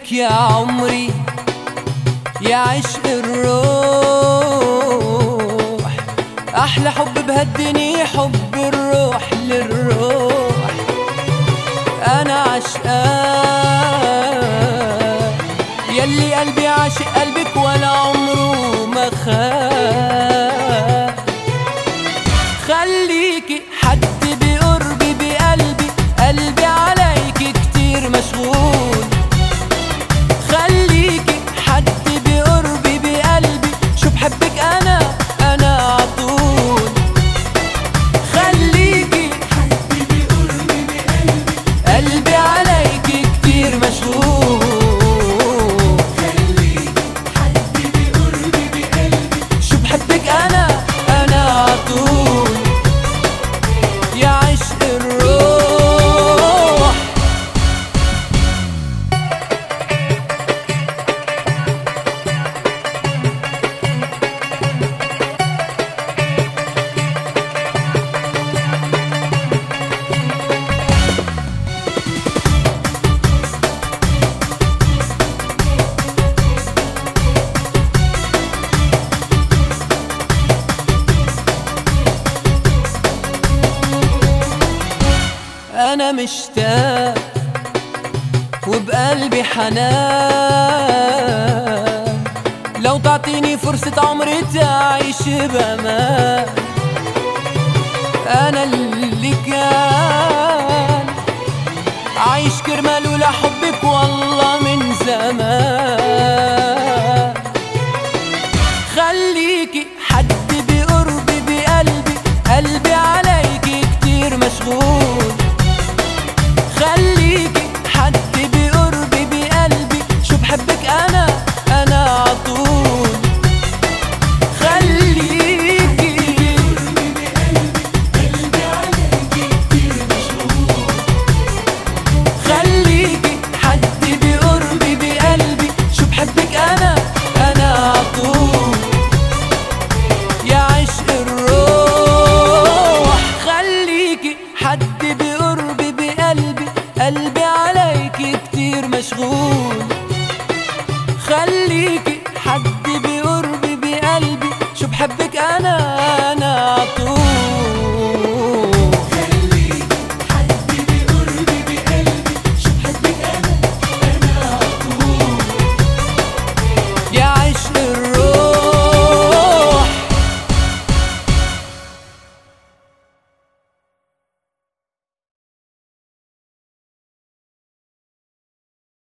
لك يا عمري يا عشق الروح، أحلى حب بهالدنيا حب الروح للروح. أنا عشقان يلي قلبي عاشق قلبك ولا عمره ما خان. خليكي حد بقربي بقلبي، قلبي عليكي كتير مشغول. خليكي حد بقربي بقلبي، شو بحبك أنا عطول. خليكي حد بقربي بقلبي، قلبي عليكي كتير مشغول. خليكي حد بقربي بقلبي، شو بحبك أنا عطول يا عشق الروح. أنا مشتاق وبقلبي حنان، لو تعطيني فرصة عمري تعيش بأمان. أنا اللي كان عايش كرمال لحبك والله من زمان. خليكي حد بقربي بقلبي، قلبي عليكي كتير مشغول. خليكي حد بقربي بقلبي، شو بحبك أنا عطول. خليكي قلبي عليكي كتير مشغول. خليكي حد بقربي بقلبي، شو بحبك أنا عطول يا عشق الروح. خليكي حد بقربي بقلبي، قلبي عليكي كتير مشغول. خليكي حد بقربي بقلبي، شو بحبك أنا